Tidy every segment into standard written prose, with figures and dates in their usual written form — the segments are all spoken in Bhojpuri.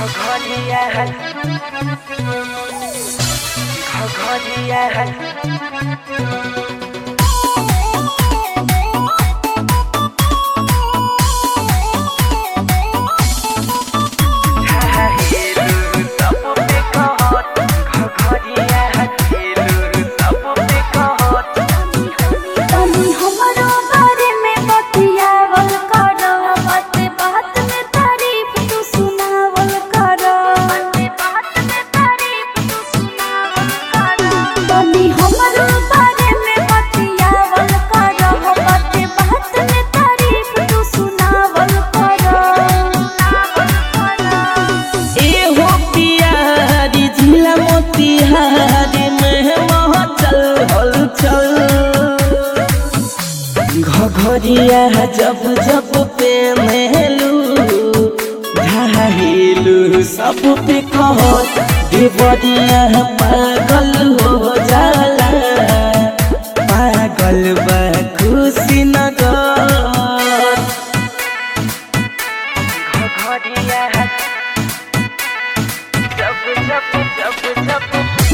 घघरिया है घघरिया है घघरिया जब जब पे महलू ढाहिलू सब पे कहो देवरिया पागल हो जाला पागल बा खुशी नगर घघरिया है जब जब जब जब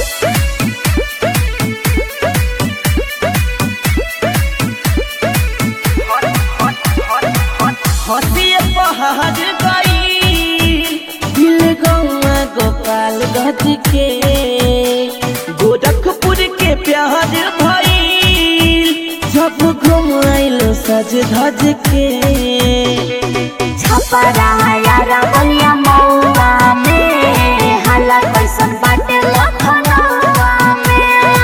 हसिए पहाड़ गई दिल गौआ गोपाल गज के गोरखपुर के प्यार भइल जब घूम आइलो सज धज के छपरा यारा बलिया मौआ में हाला कैसन बाटे लखनऊआ में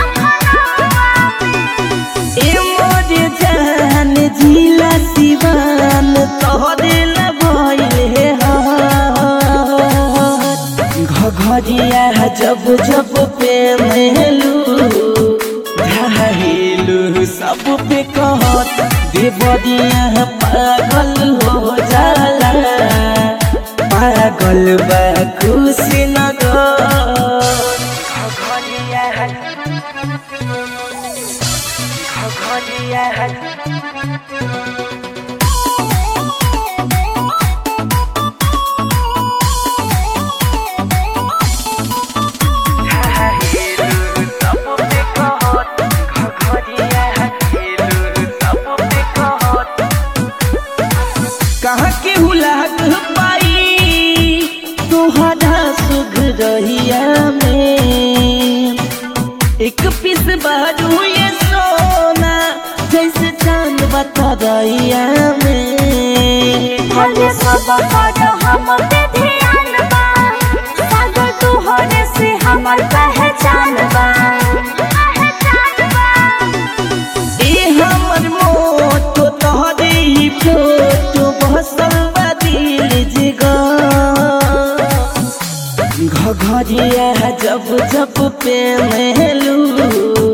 ए मोर जान जिला सिवान तोहरे भइल घघरिया जब जब पे महलू ढाहिलू सब पे कहत देवरिया पागल हो जाला पागल बा खुशी नगर घघरिया है घघरिया है कहाँ के हुलाक पाई तोहरा सुख रहिया में एक पीस बारू ये सोना जैसे चांद बता रहिया में हले सब कर हम पे ध्यान बा सागर तोहरे से हमर पहचान बा ए हमर मोटो तोहरे ही फोटो बसल बा दिल जिगर घघरिया जब जब पे महलू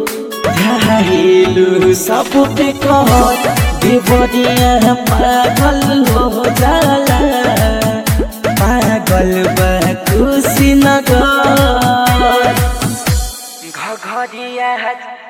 ढाहिलू सब पे कहत देवरिया पागल हो जाला पागल बा खुशी नगर घघरिया है